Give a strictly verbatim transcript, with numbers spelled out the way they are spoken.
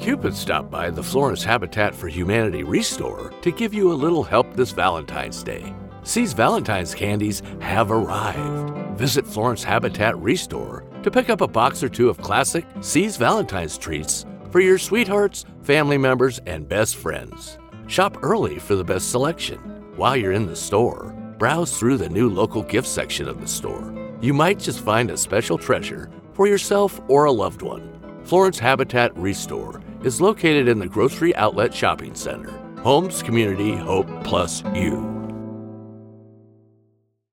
Cupid stopped by the Florence Habitat for Humanity Restore to give you a little help this Valentine's Day. See's Valentine's candies have arrived. Visit Florence Habitat Restore to pick up a box or two of classic See's Valentine's treats for your sweethearts, family members, and best friends. Shop early for the best selection. While you're in the store, browse through the new local gift section of the store. You might just find a special treasure for yourself or a loved one. Florence Habitat Restore is located in the Grocery Outlet Shopping Center. Homes Community Hope Plus You.